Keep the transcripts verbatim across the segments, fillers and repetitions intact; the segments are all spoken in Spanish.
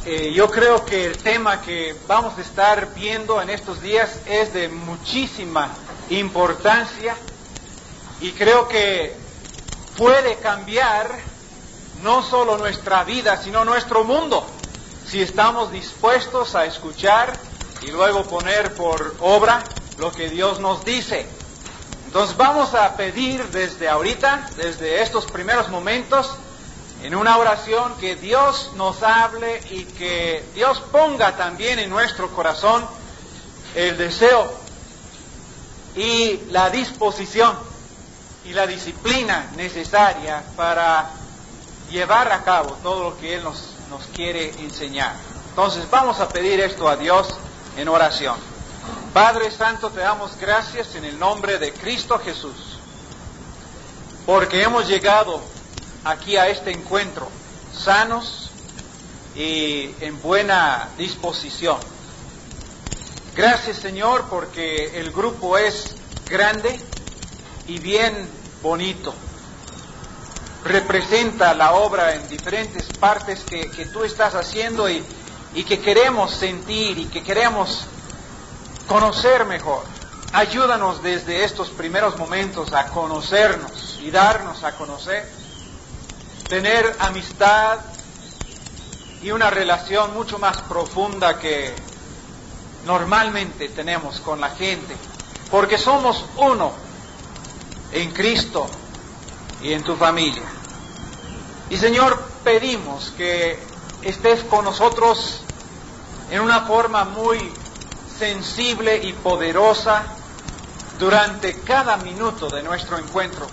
Eh, yo creo que el tema que vamos a estar viendo en estos días es de muchísima importancia y creo que puede cambiar no solo nuestra vida, sino nuestro mundo, si estamos dispuestos a escuchar y luego poner por obra lo que Dios nos dice. Entonces vamos a pedir desde ahorita, desde estos primeros momentos, en una oración, que Dios nos hable y que Dios ponga también en nuestro corazón el deseo y la disposición y la disciplina necesaria para llevar a cabo todo lo que Él nos, nos quiere enseñar. Entonces vamos a pedir esto a Dios en oración. Padre Santo, te damos gracias en el nombre de Cristo Jesús, porque hemos llegado aquí a este encuentro sanos y en buena disposición. Gracias, Señor, porque el grupo es grande y bien bonito. Representa la obra en diferentes partes que, que tú estás haciendo y, y que queremos sentir y que queremos conocer mejor. Ayúdanos desde estos primeros momentos a conocernos y darnos a conocer, tener amistad y una relación mucho más profunda que normalmente tenemos con la gente, porque somos uno en Cristo y en tu familia. Y Señor, pedimos que estés con nosotros en una forma muy sensible y poderosa durante cada minuto de nuestro encuentro,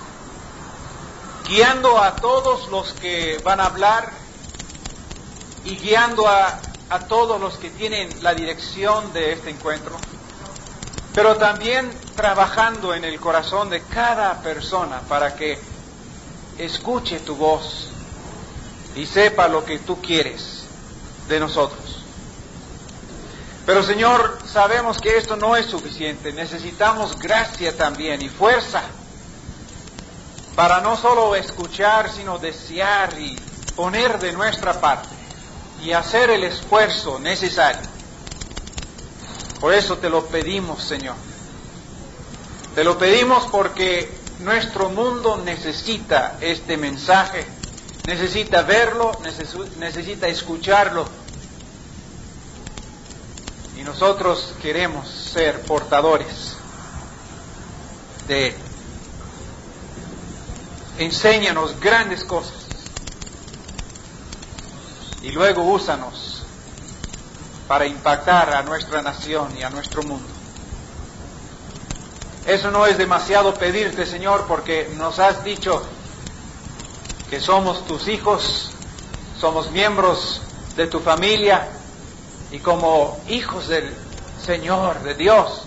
guiando a todos los que van a hablar y guiando a, a todos los que tienen la dirección de este encuentro, pero también trabajando en el corazón de cada persona para que escuche tu voz y sepa lo que tú quieres de nosotros. Pero Señor, sabemos que esto no es suficiente, necesitamos gracia también y fuerza para no solo escuchar, sino desear y poner de nuestra parte y hacer el esfuerzo necesario. Por eso te lo pedimos, Señor. Te lo pedimos porque nuestro mundo necesita este mensaje, necesita verlo, neces- necesita escucharlo. Y nosotros queremos ser portadores de él. Enséñanos grandes cosas y luego úsanos para impactar a nuestra nación y a nuestro mundo. Eso no es demasiado pedirte, Señor, porque nos has dicho que somos tus hijos, somos miembros de tu familia y como hijos del Señor, de Dios,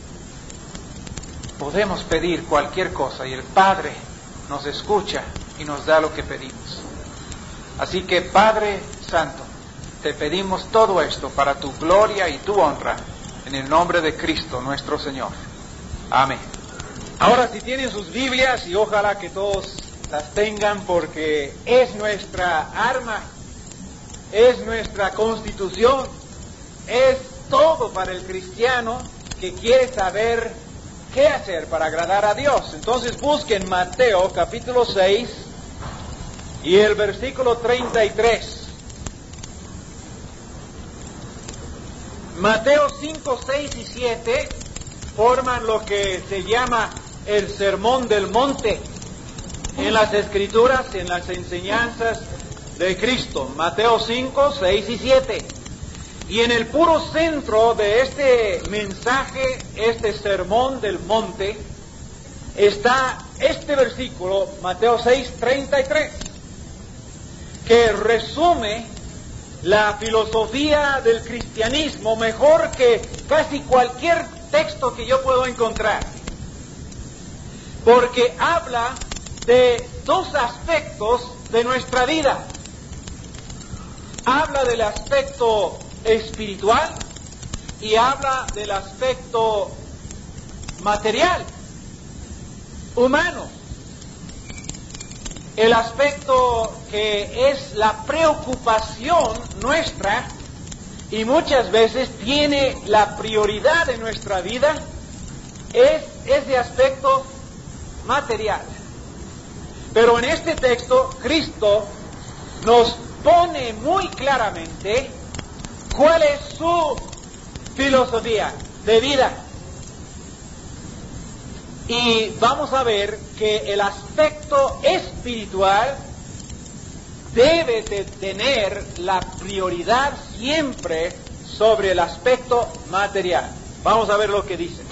podemos pedir cualquier cosa y el Padre nos escucha y nos da lo que pedimos. Así que, Padre Santo, te pedimos todo esto para tu gloria y tu honra, en el nombre de Cristo nuestro Señor. Amén. Ahora, si tienen sus Biblias, y ojalá que todos las tengan, porque es nuestra arma, es nuestra constitución, es todo para el cristiano que quiere saber qué hacer para agradar a Dios. Entonces busquen Mateo capítulo seis y el versículo treinta y tres. Mateo cinco, seis y siete forman lo que se llama el Sermón del Monte en las Escrituras, en las enseñanzas de Cristo. Mateo cinco, seis y siete. Y en el puro centro de este mensaje, este Sermón del Monte, está este versículo, Mateo seis, treinta y tres, que resume la filosofía del cristianismo mejor que casi cualquier texto que yo puedo encontrar. Porque habla de dos aspectos de nuestra vida. Habla del aspecto espiritual y habla del aspecto material, humano. el aspecto que es la preocupación nuestra y muchas veces tiene la prioridad en nuestra vida, es ese aspecto material. Pero en este texto, Cristo nos pone muy claramente cuál es su filosofía de vida. Y vamos a ver que el aspecto espiritual debe de tener la prioridad siempre sobre el aspecto material. Vamos a ver lo que dice.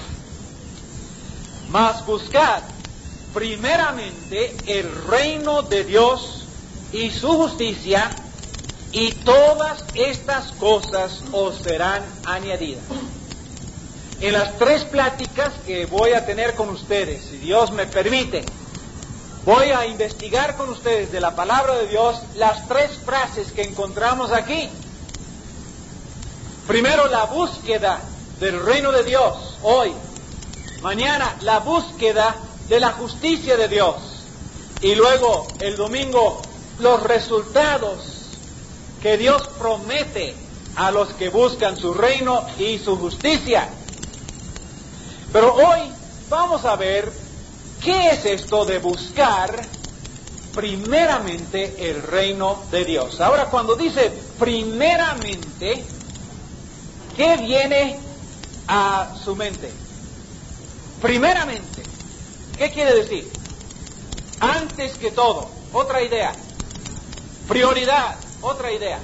Mas buscad primeramente el reino de Dios y su justicia, y todas estas cosas os serán añadidas. En las tres pláticas que voy a tener con ustedes, si Dios me permite, voy a investigar con ustedes de la palabra de Dios las tres frases que encontramos aquí. Primero, la búsqueda del reino de Dios, hoy. Mañana, la búsqueda de la justicia de Dios. Y luego, el domingo, los resultados que Dios promete a los que buscan su reino y su justicia. Pero hoy vamos a ver qué es esto de buscar primeramente el reino de Dios. Ahora, cuando dice primeramente, ¿qué viene a su mente? Primeramente, ¿qué quiere decir? Antes que todo, otra idea. Prioridad, otra idea.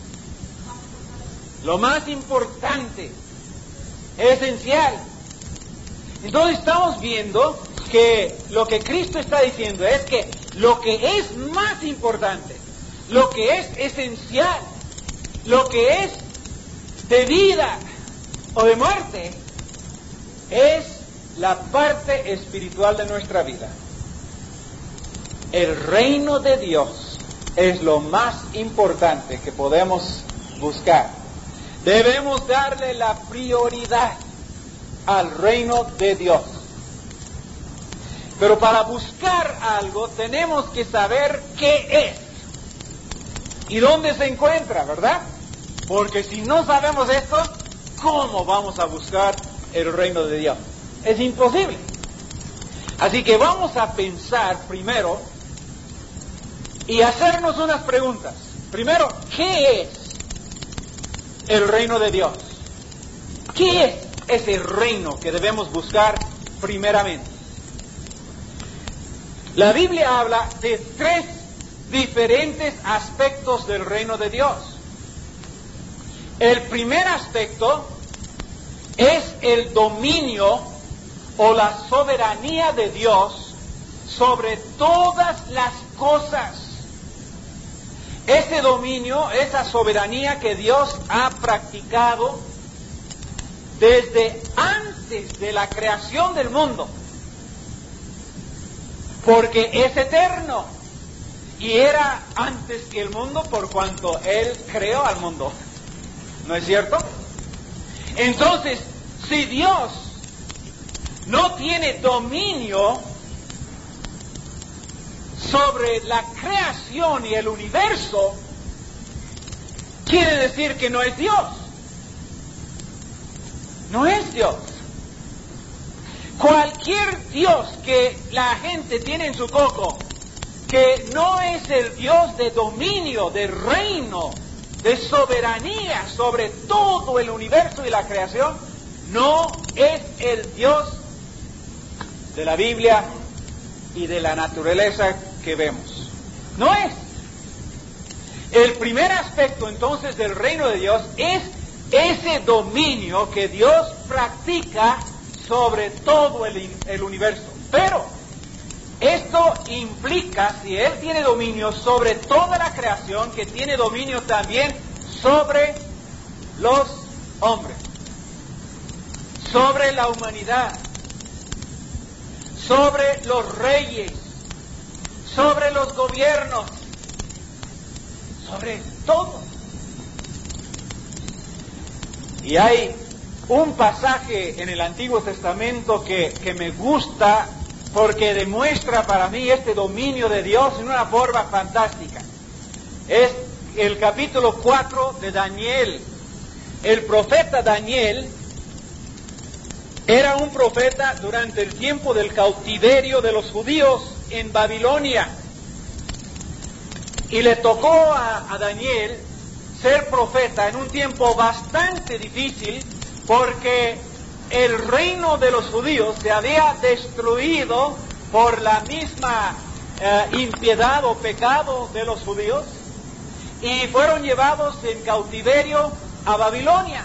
Lo más importante, esencial. Entonces estamos viendo que lo que Cristo está diciendo es que lo que es más importante, lo que es esencial, lo que es de vida o de muerte, es la parte espiritual de nuestra vida. El reino de Dios es lo más importante que podemos buscar. Debemos darle la prioridad al reino de Dios. Pero para buscar algo tenemos que saber qué es y dónde se encuentra, ¿verdad? Porque si no sabemos esto, ¿cómo vamos a buscar el reino de Dios? Es imposible. Así que vamos a pensar primero y hacernos unas preguntas. Primero, ¿qué es el reino de Dios? ¿Qué es ese reino que debemos buscar primeramente? La Biblia habla de tres diferentes aspectos del reino de Dios. El primer aspecto es el dominio o la soberanía de Dios sobre todas las cosas. Ese dominio, esa soberanía que Dios ha practicado desde antes de la creación del mundo, porque es eterno y era antes que el mundo por cuanto Él creó al mundo, ¿no es cierto? Entonces, si Dios no tiene dominio sobre la creación y el universo, quiere decir que no es Dios. No es Dios. Cualquier Dios que la gente tiene en su coco, que no es el Dios de dominio, de reino, de soberanía sobre todo el universo y la creación, no es el Dios de la Biblia y de la naturaleza que vemos. No es. El primer aspecto entonces del reino de Dios es ese dominio que Dios practica sobre todo el, el universo. Pero esto implica, si Él tiene dominio sobre toda la creación, que tiene dominio también sobre los hombres, sobre la humanidad, sobre los reyes, sobre los gobiernos, sobre todo. Y hay un pasaje en el Antiguo Testamento que, que me gusta porque demuestra para mí este dominio de Dios en una forma fantástica. Es el capítulo cuatro de Daniel. El profeta Daniel era un profeta durante el tiempo del cautiverio de los judíos en Babilonia. Y le tocó a, a Daniel ser profeta en un tiempo bastante difícil, porque el reino de los judíos se había destruido por la misma eh, impiedad o pecado de los judíos, y fueron llevados en cautiverio a Babilonia.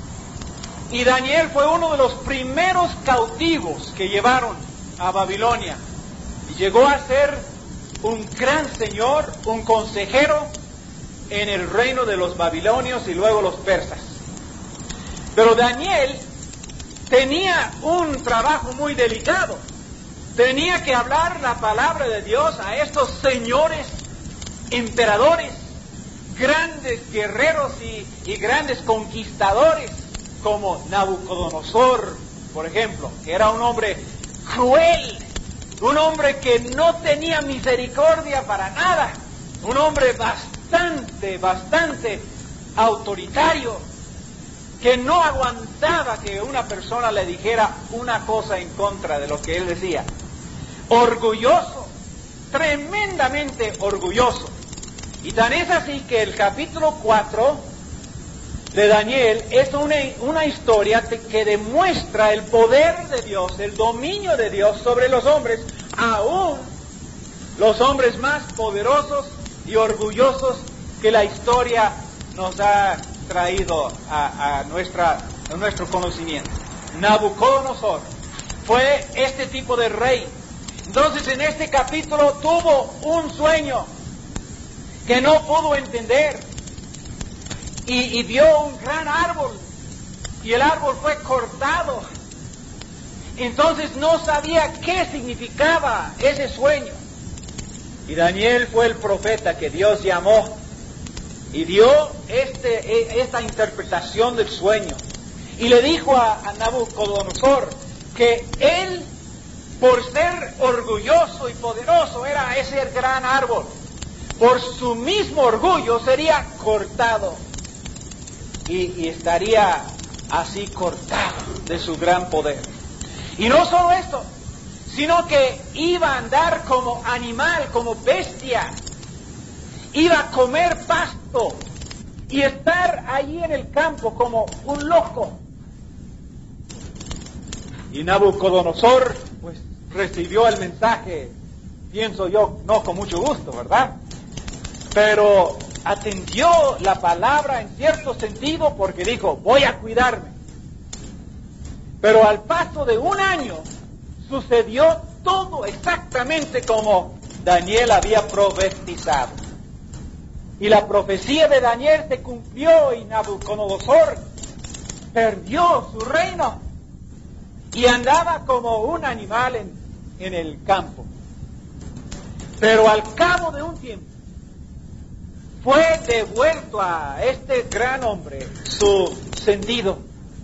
Y Daniel fue uno de los primeros cautivos que llevaron a Babilonia, y llegó a ser un gran señor, un consejero en el reino de los babilonios y luego los persas. Pero Daniel tenía un trabajo muy delicado. Tenía que hablar la palabra de Dios a estos señores, emperadores, grandes guerreros y, y grandes conquistadores, como Nabucodonosor, por ejemplo, que era un hombre cruel, un hombre que no tenía misericordia para nada, un hombre bastante, bastante autoritario, que no aguantaba que una persona le dijera una cosa en contra de lo que él decía. Orgulloso, tremendamente orgulloso. Y tan es así que el capítulo cuatro de Daniel es una, una historia que demuestra el poder de Dios, el dominio de Dios sobre los hombres, aún los hombres más poderosos y orgullosos que la historia nos ha traído a, a, nuestra, a nuestro conocimiento. Nabucodonosor fue este tipo de rey. Entonces, en este capítulo tuvo un sueño que no pudo entender, y, y vio un gran árbol, y el árbol fue cortado. Entonces no sabía qué significaba ese sueño. Y Daniel fue el profeta que Dios llamó y dio este, esta interpretación del sueño. Y le dijo a, a Nabucodonosor que él, por ser orgulloso y poderoso, era ese gran árbol. Por su mismo orgullo sería cortado. Y, y estaría así cortado de su gran poder. Y no solo esto, sino que iba a andar como animal, como bestia. Iba a comer pasto y estar allí en el campo como un loco. Y Nabucodonosor, pues, recibió el mensaje, pienso yo, no con mucho gusto, ¿verdad? Pero atendió la palabra en cierto sentido, porque dijo, voy a cuidarme. Pero al paso de un año sucedió todo exactamente como Daniel había profetizado. Y la profecía de Daniel se cumplió, y Nabucodonosor perdió su reino y andaba como un animal en, en el campo. Pero al cabo de un tiempo fue devuelto a este gran hombre su sentido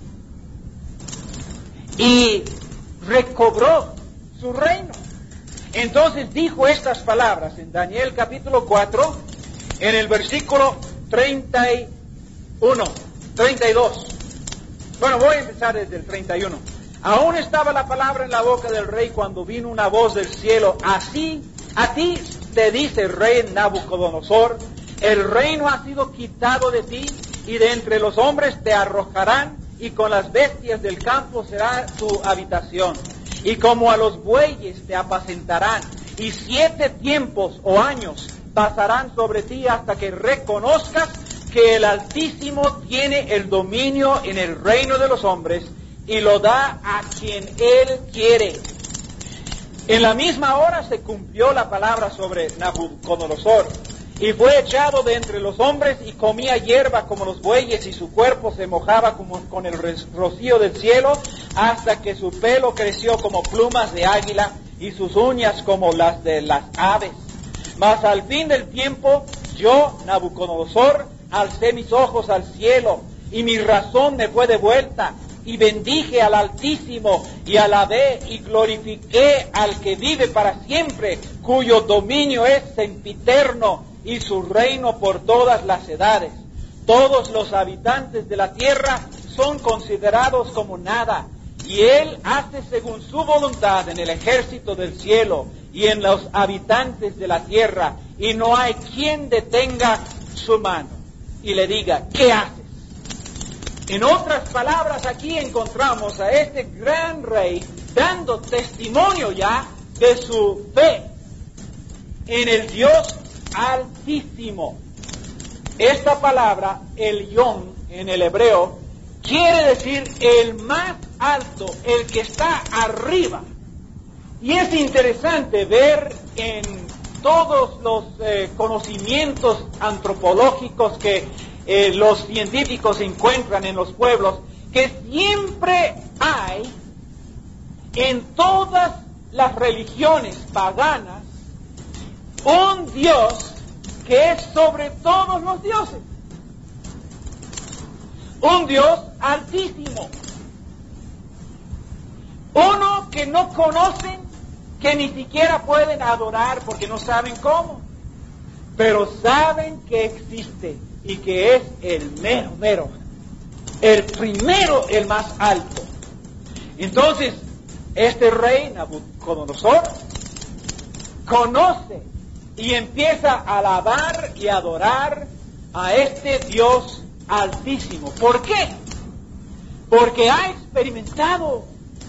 y recobró su reino. Entonces dijo estas palabras en Daniel capítulo cuatro, en el versículo treinta y uno, treinta y dos. Bueno, voy a empezar desde el treinta y uno. Aún estaba la palabra en la boca del rey cuando vino una voz del cielo. Así, a ti te dice el rey Nabucodonosor, el reino ha sido quitado de ti, y de entre los hombres te arrojarán, y con las bestias del campo será tu habitación. Y como a los bueyes te apacentarán, y siete tiempos o años pasarán sobre ti hasta que reconozcas que el Altísimo tiene el dominio en el reino de los hombres y lo da a quien Él quiere. En la misma hora se cumplió la palabra sobre Nabucodonosor, y fue echado de entre los hombres y comía hierba como los bueyes, y su cuerpo se mojaba como con el rocío del cielo, hasta que su pelo creció como plumas de águila y sus uñas como las de las aves. Mas al fin del tiempo, yo, Nabucodonosor, alcé mis ojos al cielo, y mi razón me fue devuelta, y bendije al Altísimo, y alabé y glorifiqué al que vive para siempre, cuyo dominio es sempiterno, y su reino por todas las edades. Todos los habitantes de la tierra son considerados como nada, y Él hace según su voluntad en el ejército del cielo y en los habitantes de la tierra, y no hay quien detenga su mano y le diga, ¿qué haces? En otras palabras, aquí encontramos a este gran rey dando testimonio ya de su fe en el Dios Altísimo. Esta palabra, el Yom, en el hebreo, quiere decir el más alto, el que está arriba. Y es interesante ver en todos los eh, conocimientos antropológicos que eh, los científicos encuentran en los pueblos, que siempre hay en todas las religiones paganas un Dios que es sobre todos los dioses. Un Dios altísimo. Uno que no conocen, que ni siquiera pueden adorar porque no saben cómo, pero saben que existe y que es el mero, mero, el primero, el más alto. Entonces, este rey Nabucodonosor conoce y empieza a alabar y adorar a este Dios altísimo. ¿Por qué? Porque ha experimentado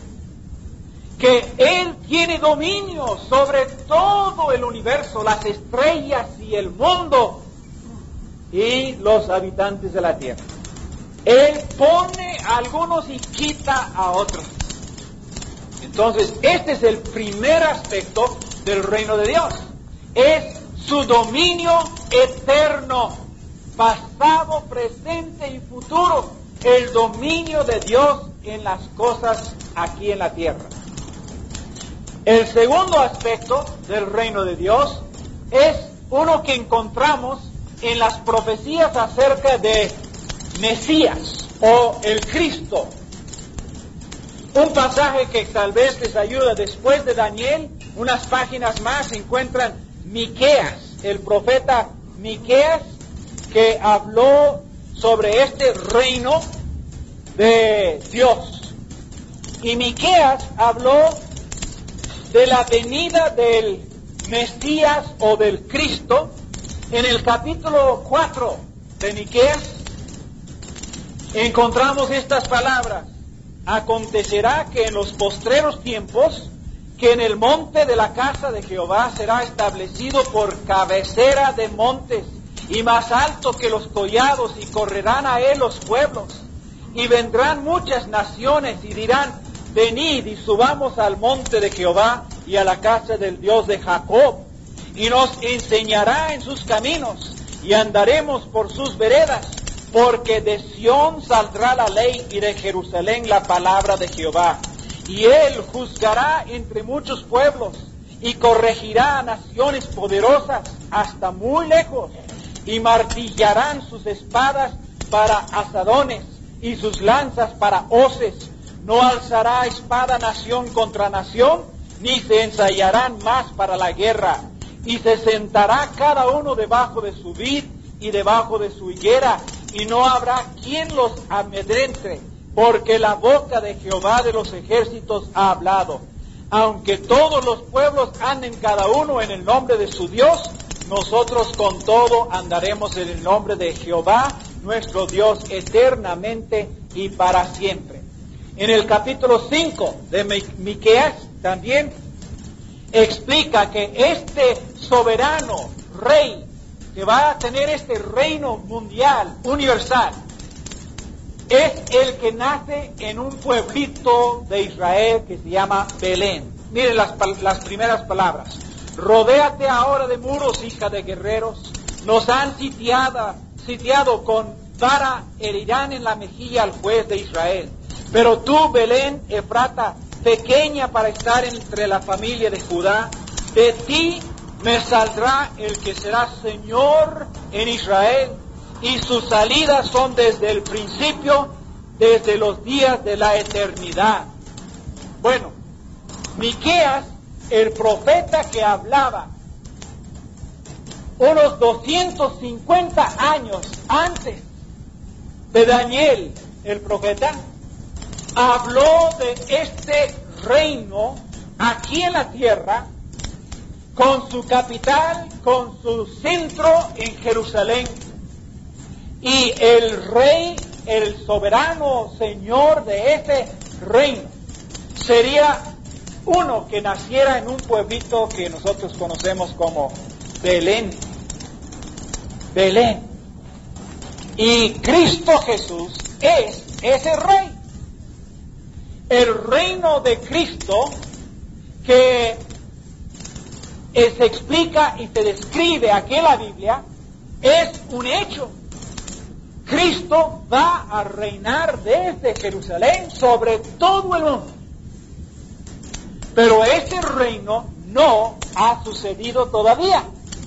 que Él tiene dominio sobre todo el universo, las estrellas y el mundo y los habitantes de la tierra. Él pone a algunos y quita a otros. Entonces, este es el primer aspecto del reino de Dios. Es su dominio eterno, pasado, presente y futuro. El dominio de Dios en las cosas aquí en la tierra. El segundo aspecto del reino de Dios es uno que encontramos en las profecías acerca de Mesías o el Cristo. Un pasaje que tal vez les ayuda después de Daniel, unas páginas más encuentran Miqueas, el profeta Miqueas, que habló sobre este reino de Dios. Y Miqueas habló de la venida del Mesías o del Cristo en el capítulo cuatro de Miqueas. Encontramos estas palabras: acontecerá que en los postreros tiempos, que en el monte de la casa de Jehová será establecido por cabecera de montes, y más alto que los collados, y correrán a él los pueblos, y vendrán muchas naciones, y dirán, venid y subamos al monte de Jehová, y a la casa del Dios de Jacob, y nos enseñará en sus caminos, y andaremos por sus veredas, porque de Sión saldrá la ley, y de Jerusalén la palabra de Jehová. Y él juzgará entre muchos pueblos, y corregirá a naciones poderosas hasta muy lejos, y martillarán sus espadas para asadones, y sus lanzas para hoces. No alzará espada nación contra nación, ni se ensayarán más para la guerra. Y se sentará cada uno debajo de su vid y debajo de su higuera, y no habrá quien los amedrente, porque la boca de Jehová de los ejércitos ha hablado. Aunque todos los pueblos anden cada uno en el nombre de su Dios, nosotros con todo andaremos en el nombre de Jehová, nuestro Dios, eternamente y para siempre. En el capítulo cinco de Miqueas también explica que este soberano rey que va a tener este reino mundial, universal, es el que nace en un pueblito de Israel que se llama Belén. Miren las, las primeras palabras: rodéate ahora de muros, hija de guerreros, nos han sitiado, sitiado con vara, herirán en la mejilla al juez de Israel. Pero tú, Belén, Efrata, pequeña para estar entre la familia de Judá, de ti me saldrá el que será Señor en Israel, y sus salidas son desde el principio, desde los días de la eternidad. Bueno, Miqueas, el profeta que hablaba unos doscientos cincuenta años antes de Daniel, el profeta, habló de este reino aquí en la tierra, con su capital, con su centro en Jerusalén, y el rey, el soberano señor de ese reino, sería uno que naciera en un pueblito que nosotros conocemos como Belén. Belén. Y Cristo Jesús es ese rey. El reino de Cristo que eh, se explica y se describe aquí en la Biblia es un hecho. Cristo va a reinar desde Jerusalén sobre todo el mundo. Pero ese reino no ha sucedido todavía.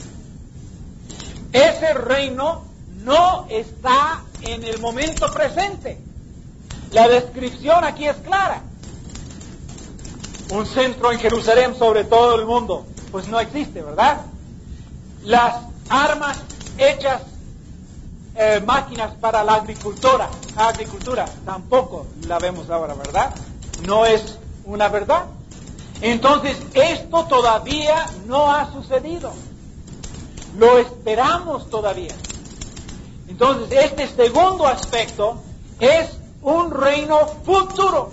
Ese reino no está en el momento presente. La descripción aquí es clara. Un centro en Jerusalén sobre todo el mundo, pues no existe, ¿verdad? Las armas hechas, eh, máquinas para la agricultura, agricultura, tampoco la vemos ahora, ¿verdad? No es una verdad. Entonces, esto todavía no ha sucedido. Lo esperamos todavía. Entonces, este segundo aspecto es un reino futuro.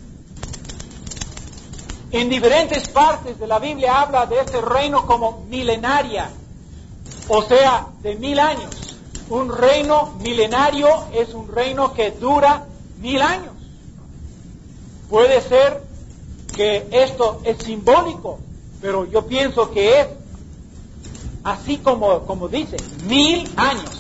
En diferentes partes de la Biblia habla de este reino como milenaria, o sea, de mil años. Un reino milenario es un reino que dura mil años. Puede ser que esto es simbólico, pero yo pienso que es así como, como dice, mil años.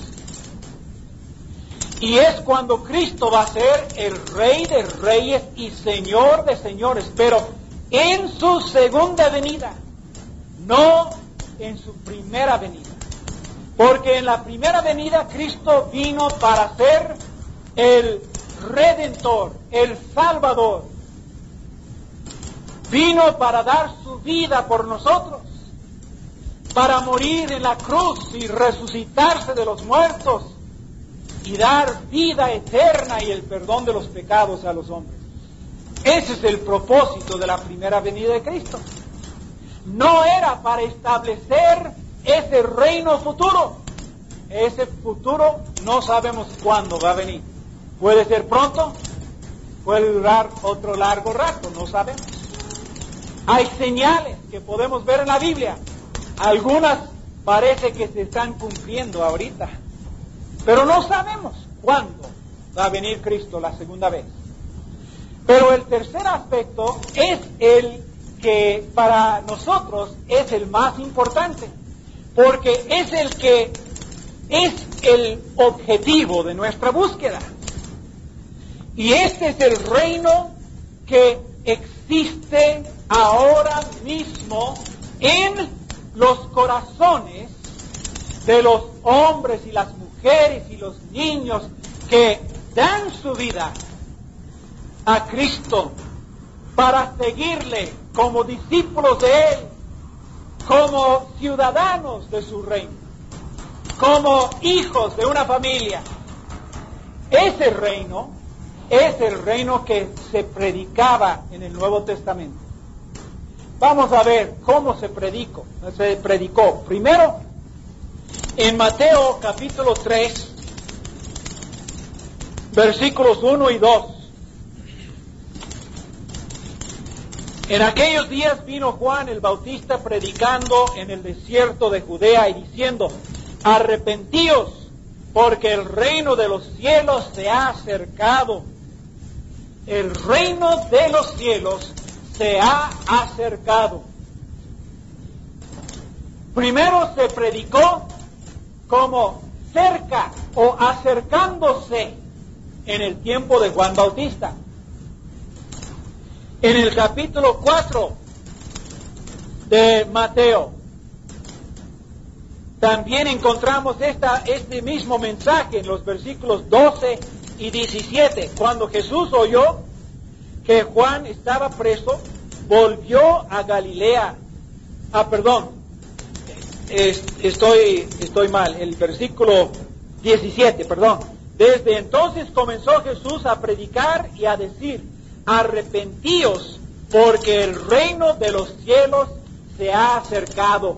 Y es cuando Cristo va a ser el Rey de Reyes y Señor de Señores, pero en su segunda venida, no en su primera venida. Porque en la primera venida Cristo vino para ser el Redentor, el Salvador. Vino para dar su vida por nosotros, para morir en la cruz y resucitarse de los muertos y dar vida eterna y el perdón de los pecados a los hombres. Ese es el propósito de la primera venida de Cristo. No era para establecer ese reino futuro. Ese futuro no sabemos cuándo va a venir. Puede ser pronto, puede durar otro largo rato, no sabemos. Hay señales que podemos ver en la Biblia. Algunas parece que se están cumpliendo ahorita, pero no sabemos cuándo va a venir Cristo la segunda vez. Pero el tercer aspecto es el que para nosotros es el más importante, porque es el que es el objetivo de nuestra búsqueda. Y este es el reino que existe ahora mismo en los corazones de los hombres y las mujeres y los niños que dan su vida a Cristo para seguirle como discípulos de Él, como ciudadanos de su reino, como hijos de una familia. Ese reino es el reino que se predicaba en el Nuevo Testamento. Vamos a ver cómo se predicó. Se predicó. Primero, en Mateo capítulo tres, versículos uno y dos. En aquellos días vino Juan el Bautista predicando en el desierto de Judea y diciendo: arrepentíos, porque el reino de los cielos se ha acercado. El reino de los cielos se ha acercado. Primero se predicó como cerca o acercándose en el tiempo de Juan Bautista. En el capítulo cuatro de Mateo también encontramos esta, este mismo mensaje en los versículos doce y diecisiete. Cuando Jesús oyó que Juan estaba preso, volvió a Galilea. Ah, perdón, es, estoy, estoy mal, el versículo diecisiete, perdón. Desde entonces comenzó Jesús a predicar y a decir: arrepentíos, porque el reino de los cielos se ha acercado.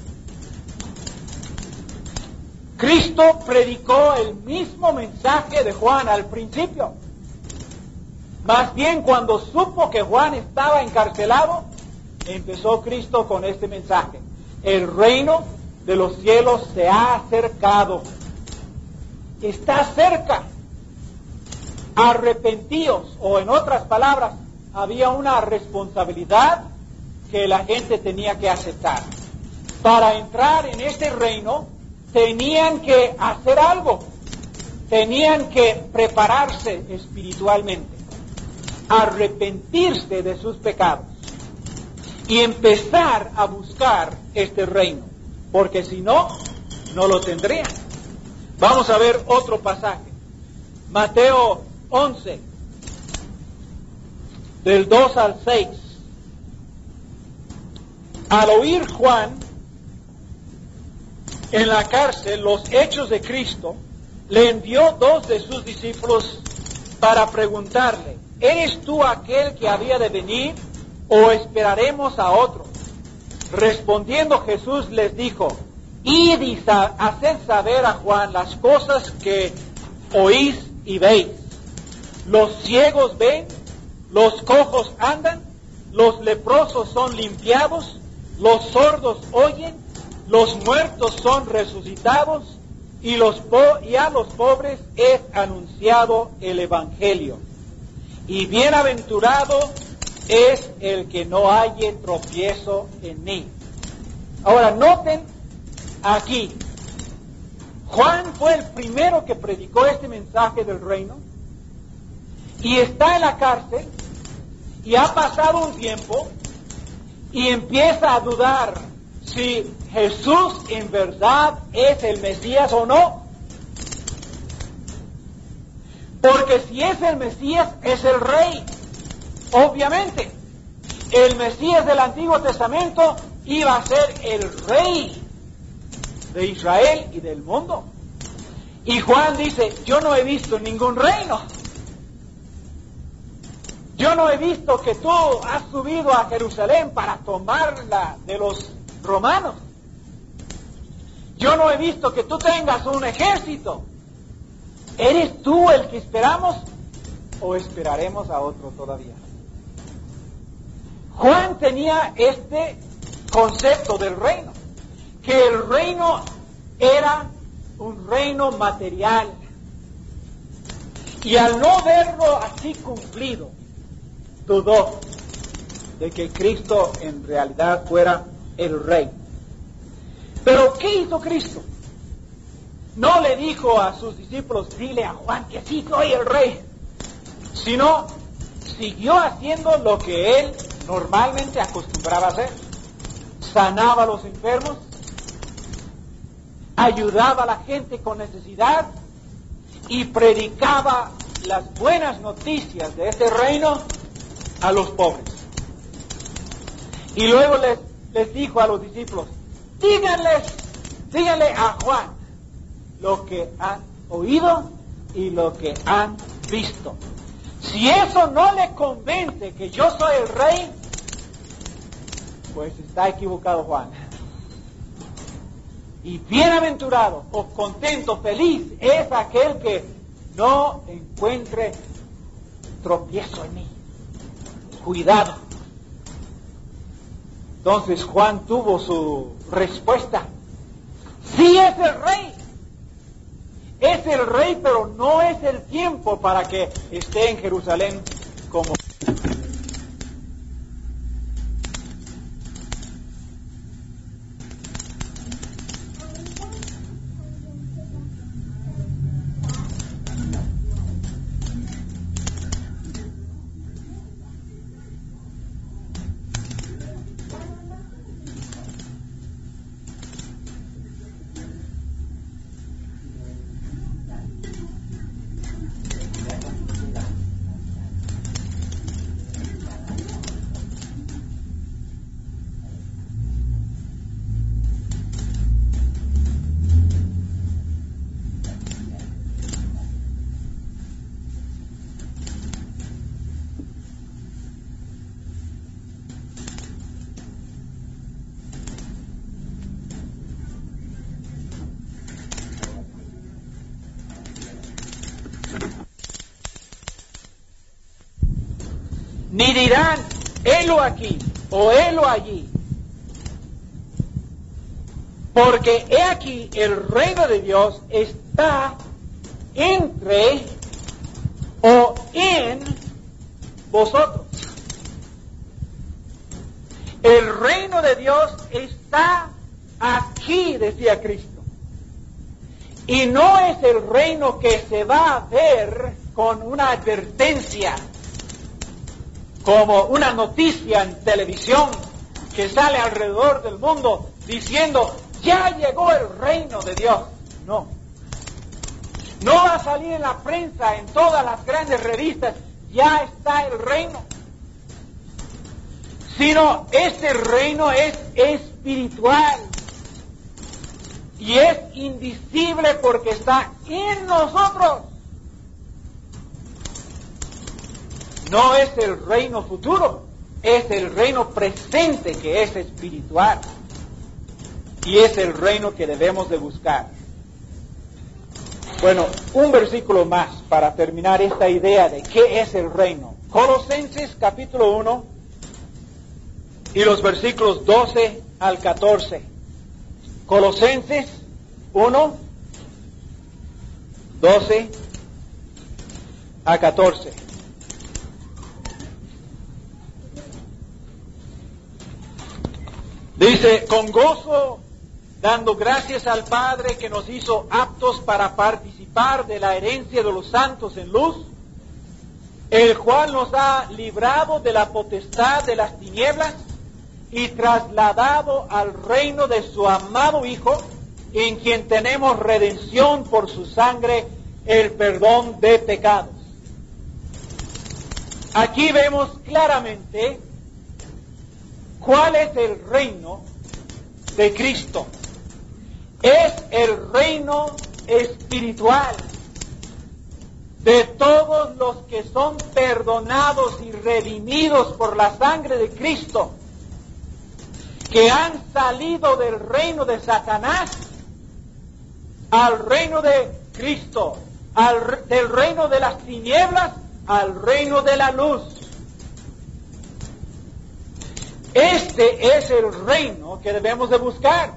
Cristo predicó el mismo mensaje de Juan al principio. Más bien, cuando supo que Juan estaba encarcelado, empezó Cristo con este mensaje: el reino de los cielos se ha acercado. Está cerca. Arrepentíos, o en otras palabras, había una responsabilidad que la gente tenía que aceptar. Para entrar en este reino, tenían que hacer algo. Tenían que prepararse espiritualmente, arrepentirse de sus pecados y empezar a buscar este reino, porque si no, no lo tendrían. Vamos a ver otro pasaje. Mateo once, del dos al seis. Al oír Juan en la cárcel los hechos de Cristo, le envió dos de sus discípulos para preguntarle: ¿eres tú aquel que había de venir, o esperaremos a otro? Respondiendo Jesús les dijo: id y sa- haced saber a Juan las cosas que oís y veis. Los ciegos ven, los cojos andan, los leprosos son limpiados, los sordos oyen, los muertos son resucitados, y, los po- y a los pobres es anunciado el Evangelio. Y bienaventurado es el que no halle tropiezo en mí. Ahora noten aquí, Juan fue el primero que predicó este mensaje del reino, y está en la cárcel, y ha pasado un tiempo, y empieza a dudar si Jesús en verdad es el Mesías o no. Porque si es el Mesías, es el Rey. Obviamente, el Mesías del Antiguo Testamento iba a ser el Rey de Israel y del mundo. Y Juan dice: yo no he visto ningún reino. Yo no he visto que tú has subido a Jerusalén para tomarla de los romanos. Yo no he visto que tú tengas un ejército. ¿Eres tú el que esperamos, o esperaremos a otro todavía? Juan tenía este concepto del reino, que el reino era un reino material. Y al no verlo así cumplido, dudó de que Cristo en realidad fuera el Rey. Pero ¿qué hizo Cristo? No le dijo a sus discípulos: dile a Juan que sí soy el Rey, sino siguió haciendo lo que él normalmente acostumbraba a hacer. Sanaba a los enfermos, ayudaba a la gente con necesidad y predicaba las buenas noticias de este reino a los pobres. Y luego les, les dijo a los discípulos: díganles, díganle a Juan lo que han oído y lo que han visto. Si eso no le convence que yo soy el Rey, pues está equivocado Juan. Y bienaventurado, o contento, feliz, es aquel que no encuentre tropiezo en mí. Cuidado. Entonces Juan tuvo su respuesta. Sí es el Rey. Es el Rey, pero no es el tiempo para que esté en Jerusalén como ni dirán, helo aquí o helo allí. Porque he aquí, el reino de Dios está entre o en vosotros. El reino de Dios está aquí, decía Cristo. Y no es el reino que se va a ver con una advertencia, como una noticia en televisión que sale alrededor del mundo diciendo, ya llegó el reino de Dios. No. No va a salir en la prensa, en todas las grandes revistas, ya está el reino. Sino este reino es espiritual. Y es invisible porque está en nosotros. No es el reino futuro, es el reino presente que es espiritual. Y es el reino que debemos de buscar. Bueno, un versículo más para terminar esta idea de qué es el reino. Colosenses capítulo uno y los versículos doce al catorce. Colosenses uno, doce a catorce. Dice, con gozo, dando gracias al Padre que nos hizo aptos para participar de la herencia de los santos en luz, el cual nos ha librado de la potestad de las tinieblas y trasladado al reino de su amado Hijo, en quien tenemos redención por su sangre, el perdón de pecados. Aquí vemos claramente cuál es el reino de Cristo. Es el reino espiritual de todos los que son perdonados y redimidos por la sangre de Cristo, que han salido del reino de Satanás al reino de Cristo, al, del reino de las tinieblas al reino de la luz. Este es el reino que debemos de buscar.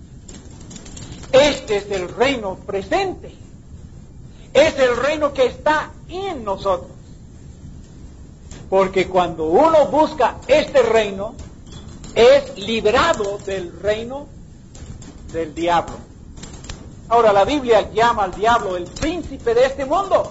Este es el reino presente. Es el reino que está en nosotros. Porque cuando uno busca este reino, es librado del reino del diablo. Ahora, la Biblia llama al diablo el príncipe de este mundo,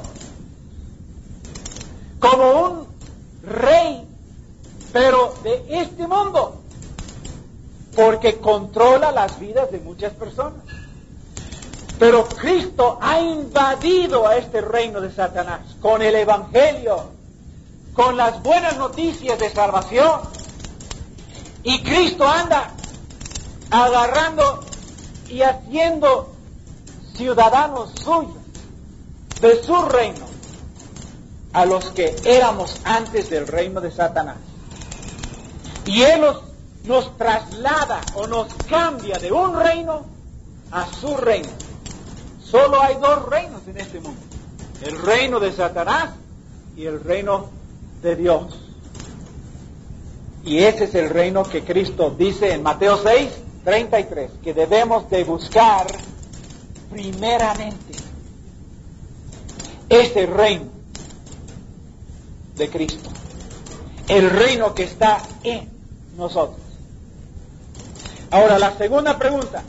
como un rey, pero de este mundo, porque controla las vidas de muchas personas. Pero Cristo ha invadido a este reino de Satanás con el Evangelio, con las buenas noticias de salvación. Y Cristo anda agarrando y haciendo ciudadanos suyos de su reino a los que éramos antes del reino de Satanás. Y Él nos, nos traslada o nos cambia de un reino a su reino. Solo hay dos reinos en este mundo: el reino de Satanás y el reino de Dios. Y ese es el reino que Cristo dice en Mateo seis, treinta y tres, que debemos de buscar primeramente. Ese reino de Cristo, el reino que está en nosotros. Ahora, la segunda pregunta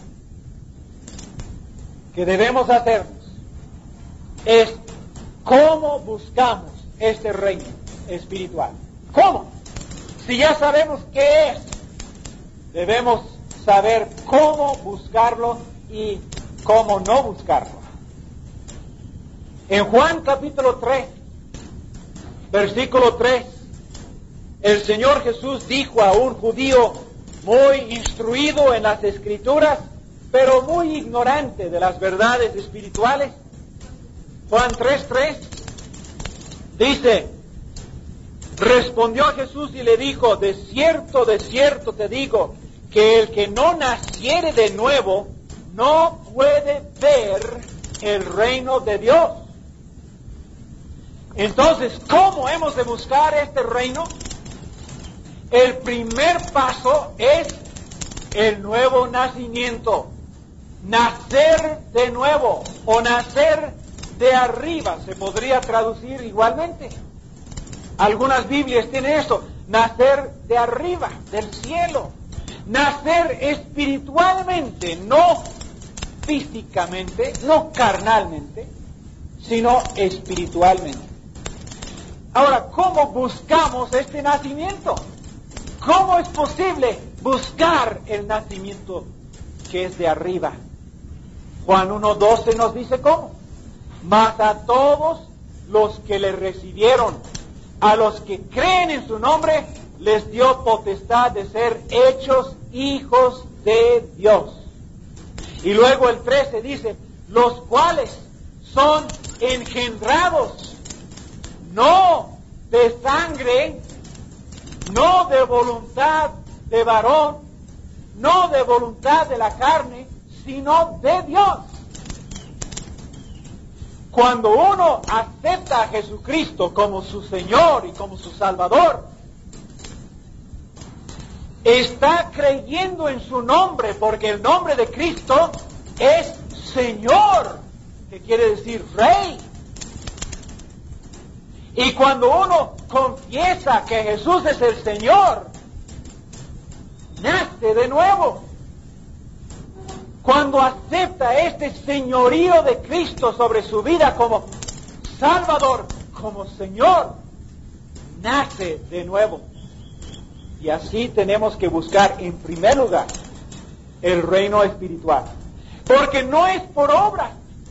que debemos hacernos es: ¿cómo buscamos este reino espiritual? ¿Cómo? Si ya sabemos qué es, debemos saber cómo buscarlo y cómo no buscarlo. En Juan capítulo tres, versículo tres, el Señor Jesús dijo a un judío muy instruido en las Escrituras, pero muy ignorante de las verdades espirituales. Juan tres, tres dice: respondió a Jesús y le dijo, de cierto, de cierto te digo, que el que no naciere de nuevo no puede ver el reino de Dios. Entonces, ¿cómo hemos de buscar este reino? el primer paso es el nuevo nacimiento. Nacer de nuevo o nacer de arriba se podría traducir igualmente. Algunas Biblias tienen eso, nacer de arriba, del cielo. Nacer espiritualmente, no físicamente, no carnalmente, sino espiritualmente. Ahora, ¿cómo buscamos este nacimiento? ¿Cómo es posible buscar el nacimiento que es de arriba? Juan uno doce nos dice cómo. Mas a todos los que le recibieron, a los que creen en su nombre, les dio potestad de ser hechos hijos de Dios. Y luego el trece dice, los cuales son engendrados, no de sangre, no de voluntad de varón, no de voluntad de la carne, sino de Dios. Cuando uno acepta a Jesucristo como su Señor y como su Salvador, está creyendo en su nombre, porque el nombre de Cristo es Señor, que quiere decir Rey. Y cuando uno confiesa que Jesús es el Señor, nace de nuevo. Cuando acepta este señorío de Cristo sobre su vida como Salvador, como Señor, nace de nuevo. Y así tenemos que buscar en primer lugar el reino espiritual. Porque no es por obras.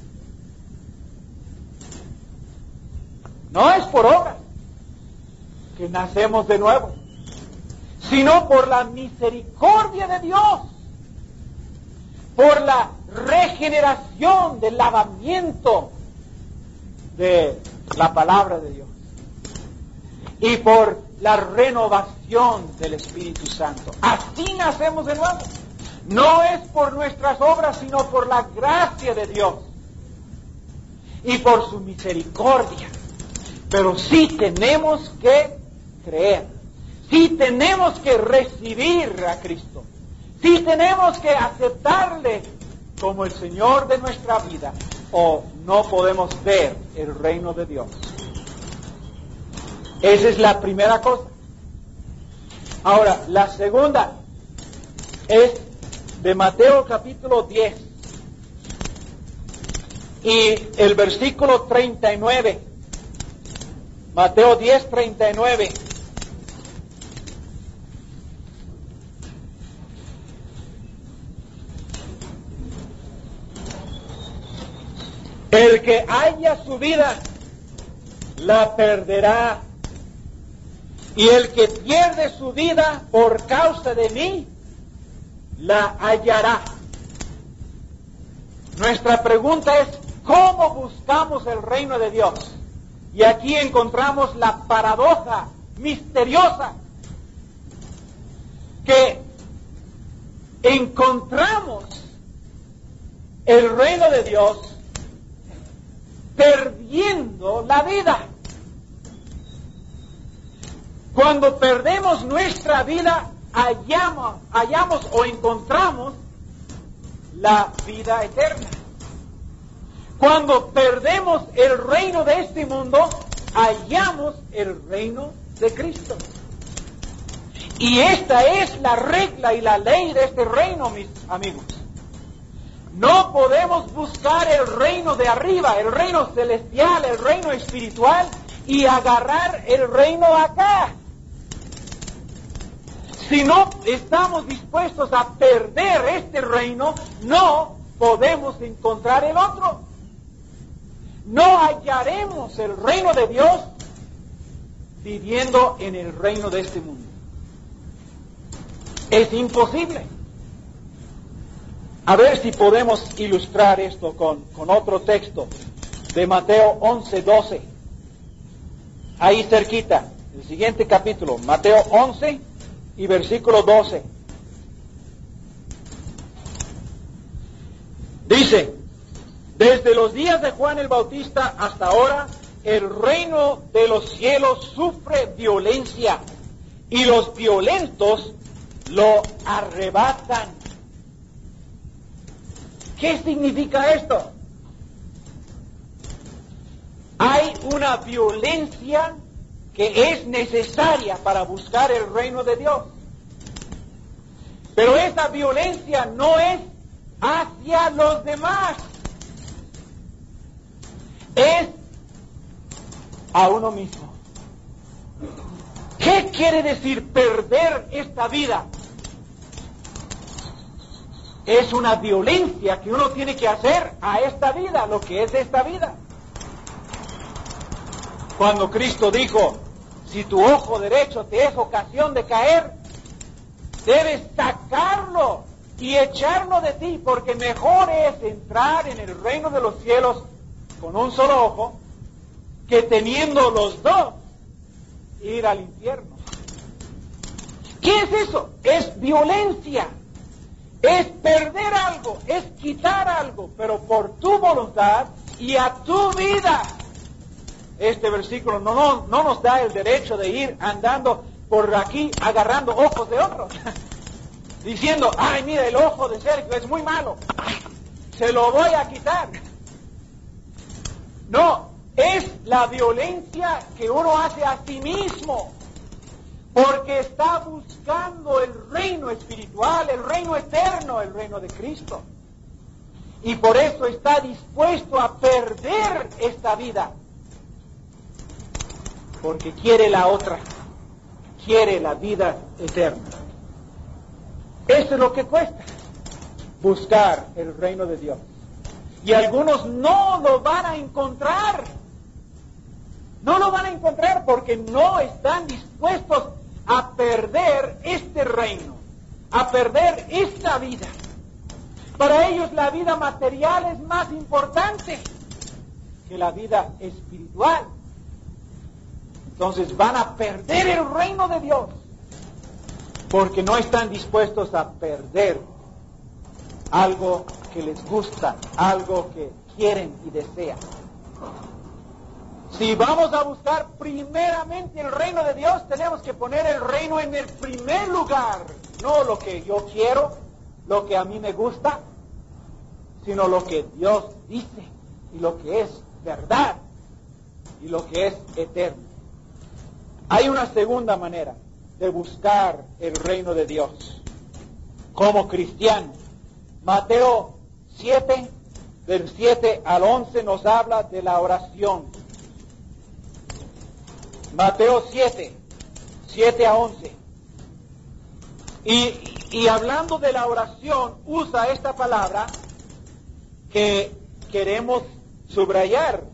No es por obras que nacemos de nuevo, sino por la misericordia de Dios, por la regeneración del lavamiento de la palabra de Dios y por la renovación del Espíritu Santo. Así nacemos de nuevo. No es por nuestras obras, sino por la gracia de Dios y por su misericordia. Pero sí tenemos que creer, sí tenemos que recibir a Cristo, sí tenemos que aceptarle como el Señor de nuestra vida, o no podemos ver el reino de Dios. Esa es la primera cosa. Ahora, la segunda es de Mateo capítulo diez y el versículo treinta y nueve. Mateo diez, treinta y nueve. El que haya su vida, la perderá. Y el que pierde su vida por causa de mí, la hallará. Nuestra pregunta es, ¿cómo buscamos el reino de Dios? Y aquí encontramos la paradoja misteriosa, que encontramos el reino de Dios perdiendo la vida. Cuando perdemos nuestra vida, hallamos, hallamos o encontramos la vida eterna. Cuando perdemos el reino de este mundo, hallamos el reino de Cristo. Y esta es la regla y la ley de este reino, mis amigos. No podemos buscar el reino de arriba, el reino celestial, el reino espiritual, y agarrar el reino acá. Si no estamos dispuestos a perder este reino, no podemos encontrar el otro. No hallaremos el reino de Dios viviendo en el reino de este mundo. Es imposible. A ver si podemos ilustrar esto con, con otro texto de Mateo once, doce. Ahí cerquita, el siguiente capítulo, Mateo once y versículo doce. Dice: desde los días de Juan el Bautista hasta ahora, el reino de los cielos sufre violencia, y los violentos lo arrebatan. ¿Qué significa esto? Hay una violencia que es necesaria para buscar el reino de Dios. Pero esa violencia no es hacia los demás, es a uno mismo. ¿Qué quiere decir perder esta vida? Es una violencia que uno tiene que hacer a esta vida, lo que es esta vida. Cuando Cristo dijo, si tu ojo derecho te es ocasión de caer, debes sacarlo y echarlo de ti, porque mejor es entrar en el reino de los cielos con un solo ojo, que teniendo los dos, ir al infierno. ¿Qué es eso? Es violencia. Es perder algo, es quitar algo, pero por tu voluntad y a tu vida. Este versículo no, no, no nos da el derecho de ir andando por aquí agarrando ojos de otros, diciendo, ay, mira, el ojo de Sergio es muy malo, se lo voy a quitar. No, es la violencia que uno hace a sí mismo, porque está buscando el reino espiritual, el reino eterno, el reino de Cristo. Y por eso está dispuesto a perder esta vida, porque quiere la otra, quiere la vida eterna. Eso es lo que cuesta, buscar el reino de Dios. Y algunos no lo van a encontrar, no lo van a encontrar porque no están dispuestos a perder este reino, a perder esta vida. Para ellos la vida material es más importante que la vida espiritual. Entonces van a perder el reino de Dios porque no están dispuestos a perder algo que les gusta, algo que quieren y desean. Si vamos a buscar primeramente el reino de Dios, tenemos que poner el reino en el primer lugar, no lo que yo quiero, lo que a mí me gusta, sino lo que Dios dice y lo que es verdad y lo que es eterno. Hay una segunda manera de buscar el reino de Dios como cristiano. Mateo siete, del siete al once, nos habla de la oración. Mateo siete, siete a once. Y, y hablando de la oración, usa esta palabra que queremos subrayar.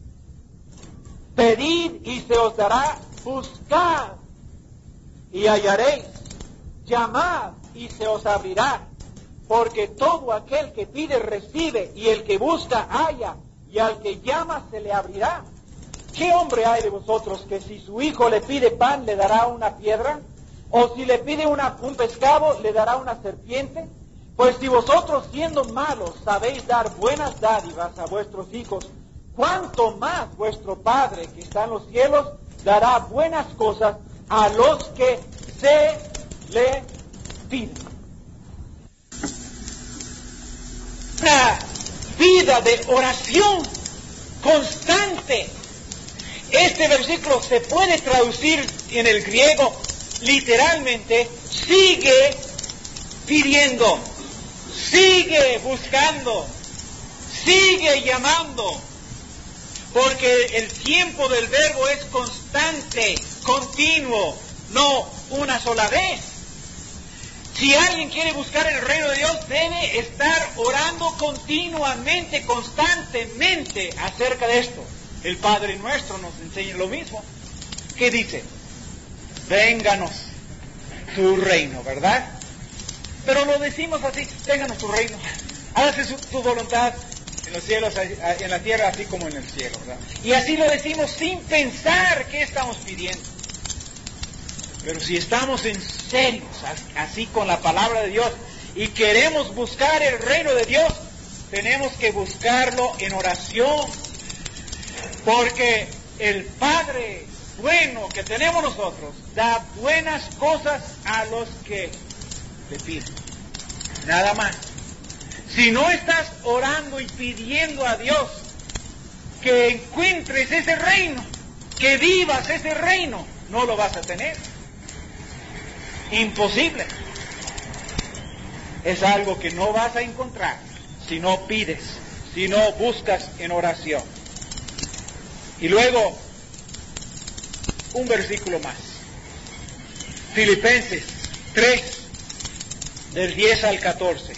Pedid y se os dará, buscad y hallaréis, llamad y se os abrirá, porque todo aquel que pide recibe, y el que busca halla, y al que llama se le abrirá. ¿Qué hombre hay de vosotros que si su hijo le pide pan le dará una piedra? ¿O si le pide una, un pescado le dará una serpiente? Pues si vosotros siendo malos sabéis dar buenas dádivas a vuestros hijos, ¿cuánto más vuestro Padre que está en los cielos dará buenas cosas a los que se le piden? Una vida de oración constante. Este versículo se puede traducir en el griego literalmente, sigue pidiendo, sigue buscando, sigue llamando, porque el tiempo del verbo es constante, continuo, no una sola vez. Si alguien quiere buscar el reino de Dios, debe estar orando continuamente, constantemente acerca de esto. El Padre Nuestro nos enseña lo mismo. ¿Qué dice? Vénganos tu reino, ¿verdad? Pero lo decimos así, vénganos tu reino. Hágase su, tu voluntad en los cielos, en la tierra, así como en el cielo, ¿verdad? Y así lo decimos sin pensar qué estamos pidiendo. Pero si estamos en serio, así con la palabra de Dios, y queremos buscar el reino de Dios, tenemos que buscarlo en oración. Porque el Padre bueno que tenemos nosotros, da buenas cosas a los que le piden. Nada más. Si no estás orando y pidiendo a Dios que encuentres ese reino, que vivas ese reino, no lo vas a tener. Imposible. Es algo que no vas a encontrar si no pides, si no buscas en oración. Y luego, un versículo más. Filipenses tres, del diez al catorce.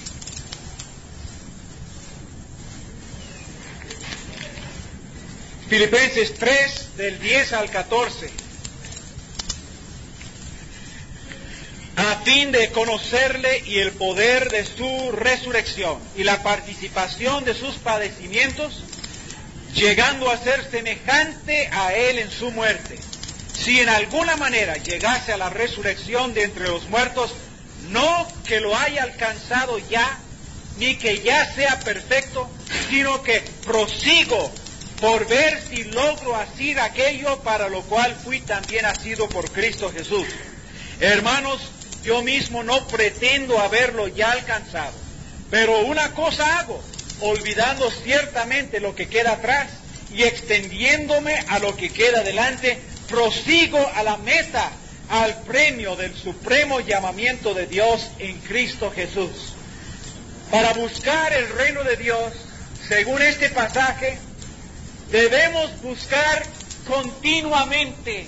Filipenses tres, del diez al catorce. A fin de conocerle y el poder de su resurrección y la participación de sus padecimientos, llegando a ser semejante a él en su muerte. Si en alguna manera llegase a la resurrección de entre los muertos, no que lo haya alcanzado ya, ni que ya sea perfecto, sino que prosigo por ver si logro asir aquello para lo cual fui también asido por Cristo Jesús. Hermanos, yo mismo no pretendo haberlo ya alcanzado, pero una cosa hago, olvidando ciertamente lo que queda atrás y extendiéndome a lo que queda delante, prosigo a la meta, al premio del supremo llamamiento de Dios en Cristo Jesús. Para buscar el reino de Dios, según este pasaje, debemos buscar continuamente,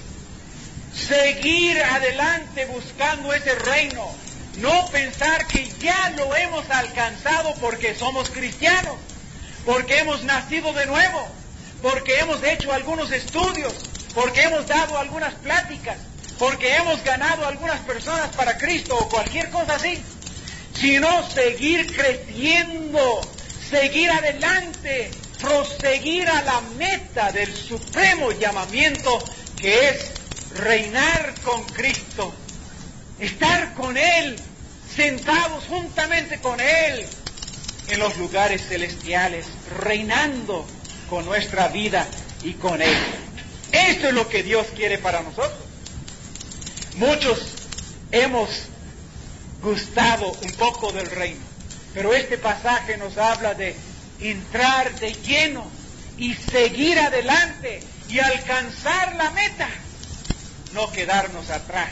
seguir adelante buscando ese reino, no pensar que ya lo hemos alcanzado porque somos cristianos, porque hemos nacido de nuevo, porque hemos hecho algunos estudios, porque hemos dado algunas pláticas, porque hemos ganado algunas personas para Cristo o cualquier cosa así, sino seguir creciendo, seguir adelante, proseguir a la meta del supremo llamamiento que es reinar con Cristo, estar con Él, sentados juntamente con Él en los lugares celestiales, reinando con nuestra vida y con Él. Esto es lo que Dios quiere para nosotros. Muchos hemos gustado un poco del reino, pero este pasaje nos habla de entrar de lleno y seguir adelante y alcanzar la meta, no quedarnos atrás.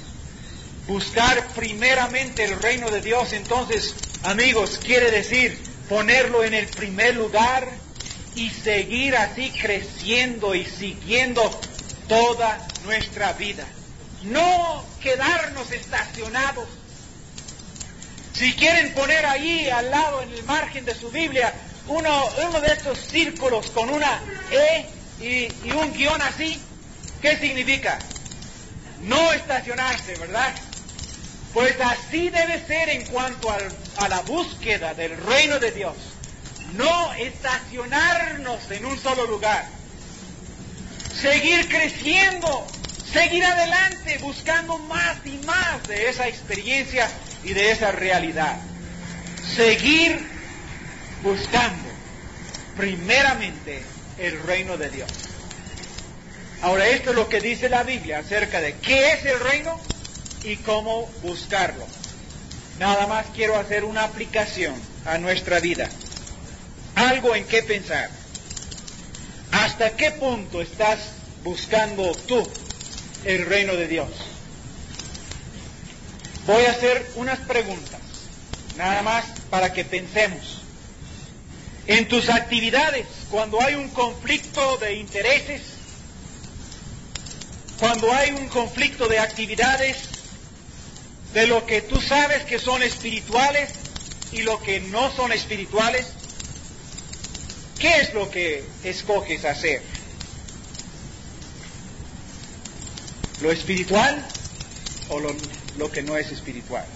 Buscar primeramente el reino de Dios, entonces, amigos, quiere decir ponerlo en el primer lugar y seguir así creciendo y siguiendo toda nuestra vida. No quedarnos estacionados. Si quieren poner ahí al lado, en el margen de su Biblia, uno, uno de estos círculos con una E y, y un guión así, ¿qué significa? No estacionarse, ¿verdad? Pues así debe ser en cuanto al, a la búsqueda del reino de Dios. No estacionarnos en un solo lugar. Seguir creciendo, seguir adelante, buscando más y más de esa experiencia y de esa realidad. Seguir buscando primeramente el reino de Dios. Ahora, esto es lo que dice la Biblia acerca de qué es el reino y cómo buscarlo. Nada más quiero hacer una aplicación a nuestra vida. Algo en qué pensar. ¿Hasta qué punto estás buscando tú el reino de Dios? Voy a hacer unas preguntas, nada más para que pensemos. En tus actividades, cuando hay un conflicto de intereses, cuando hay un conflicto de actividades, de lo que tú sabes que son espirituales y lo que no son espirituales, ¿qué es lo que escoges hacer? ¿Lo espiritual o lo, lo que no es espiritual?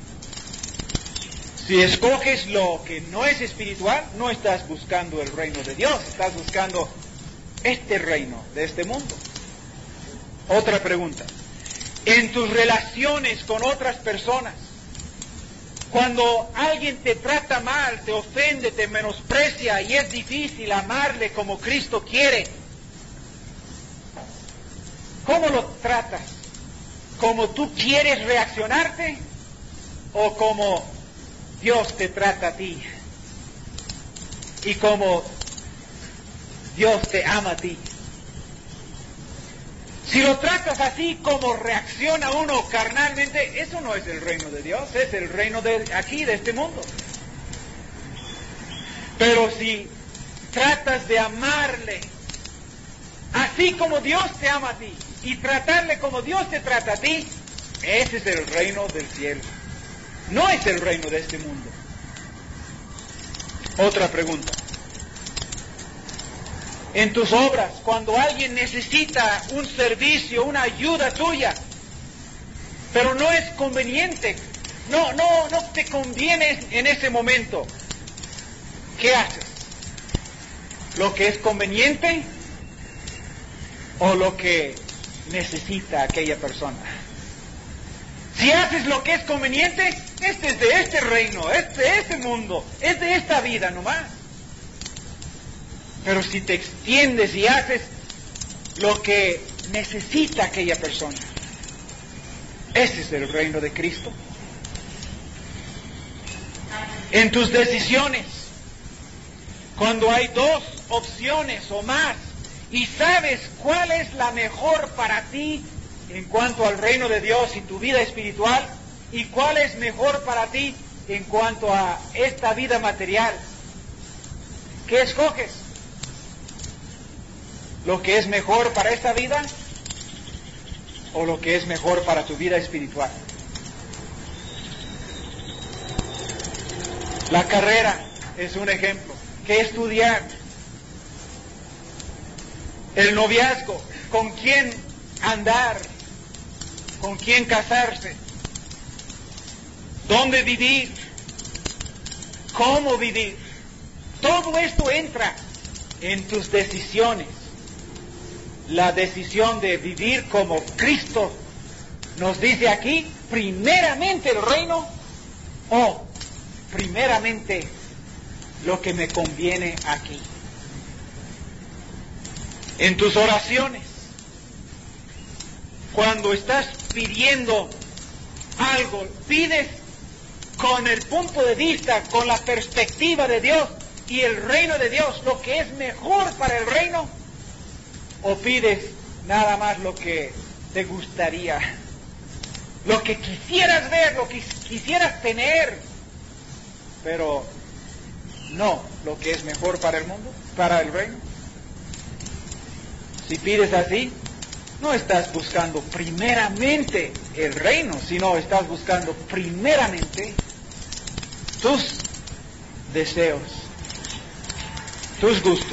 Si escoges lo que no es espiritual, no estás buscando el reino de Dios, estás buscando este reino de este mundo. Otra pregunta. En tus relaciones con otras personas, cuando alguien te trata mal, te ofende, te menosprecia y es difícil amarle como Cristo quiere, ¿cómo lo tratas? ¿Como tú quieres reaccionarte o como Dios te trata a ti? Y como Dios te ama a ti. Si lo tratas así como reacciona uno carnalmente, eso no es el reino de Dios, es el reino de aquí, de este mundo. Pero si tratas de amarle así como Dios te ama a ti y tratarle como Dios te trata a ti, ese es el reino del cielo. No es el reino de este mundo. Otra pregunta. En tus obras, cuando alguien necesita un servicio, una ayuda tuya, pero no es conveniente, no, no, no te conviene en ese momento, ¿qué haces? ¿Lo que es conveniente o lo que necesita aquella persona? Si haces lo que es conveniente, este es de este reino, es de este mundo, es de esta vida nomás. Pero si te extiendes y haces lo que necesita aquella persona, ese es el reino de Cristo. En tus decisiones, cuando hay dos opciones o más, y sabes cuál es la mejor para ti en cuanto al reino de Dios y tu vida espiritual, y cuál es mejor para ti en cuanto a esta vida material, ¿qué escoges? ¿Lo que es mejor para esta vida o lo que es mejor para tu vida espiritual? La carrera es un ejemplo. ¿Qué estudiar? El noviazgo, ¿con quién andar? ¿Con quién casarse? ¿Dónde vivir? ¿Cómo vivir? Todo esto entra en tus decisiones. La decisión de vivir como Cristo nos dice aquí, primeramente el reino o primeramente lo que me conviene aquí. En tus oraciones, cuando estás pidiendo algo, pides con el punto de vista, con la perspectiva de Dios y el reino de Dios, lo que es mejor para el reino, o pides nada más lo que te gustaría, lo que quisieras ver, lo que quisieras tener, pero no lo que es mejor para el mundo, para el reino. Si pides así, no estás buscando primeramente el reino, sino estás buscando primeramente tus deseos, tus gustos.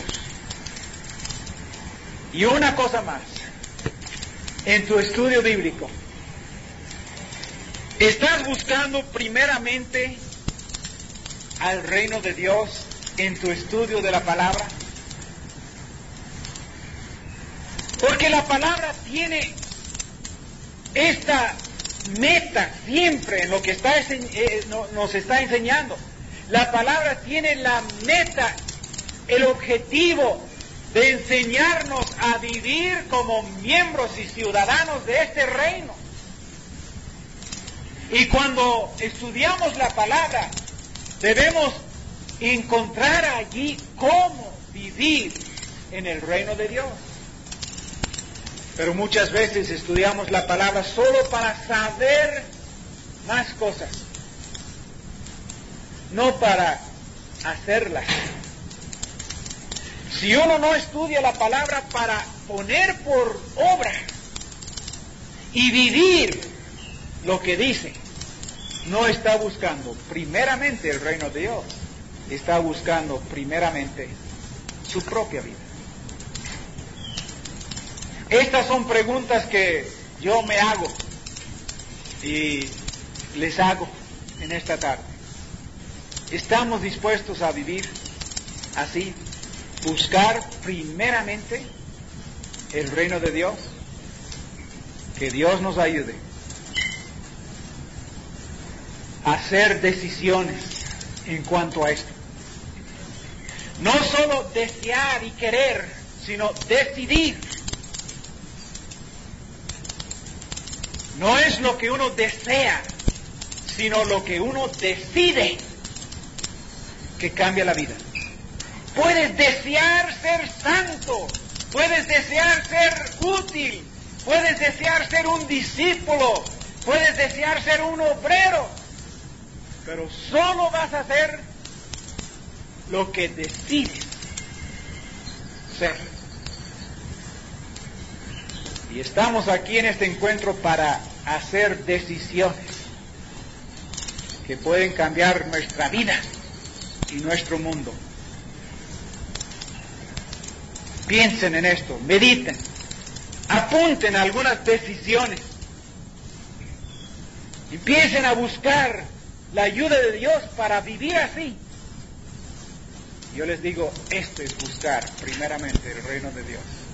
Y una cosa más, en tu estudio bíblico, ¿estás buscando primeramente al reino de Dios en tu estudio de la palabra? Porque la palabra tiene esta meta siempre en lo que está, eh, nos está enseñando. La palabra tiene la meta, el objetivo de enseñarnos a vivir como miembros y ciudadanos de este reino. Y cuando estudiamos la palabra, debemos encontrar allí cómo vivir en el reino de Dios. Pero muchas veces estudiamos la palabra solo para saber más cosas, no para hacerlas. Si uno no estudia la palabra para poner por obra y vivir lo que dice, no está buscando primeramente el reino de Dios, está buscando primeramente su propia vida. Estas son preguntas que yo me hago y les hago en esta tarde. ¿Estamos dispuestos a vivir así? Buscar primeramente el reino de Dios. Que Dios nos ayude a hacer decisiones en cuanto a esto. No solo desear y querer, sino decidir. No es lo que uno desea, sino lo que uno decide que cambia la vida. Puedes desear ser santo, puedes desear ser útil, puedes desear ser un discípulo, puedes desear ser un obrero, pero solo vas a hacer lo que decides ser. Y estamos aquí en este encuentro para hacer decisiones que pueden cambiar nuestra vida y nuestro mundo. Piensen en esto, mediten, apunten algunas decisiones, empiecen a buscar la ayuda de Dios para vivir así. Yo les digo, esto es buscar primeramente el reino de Dios.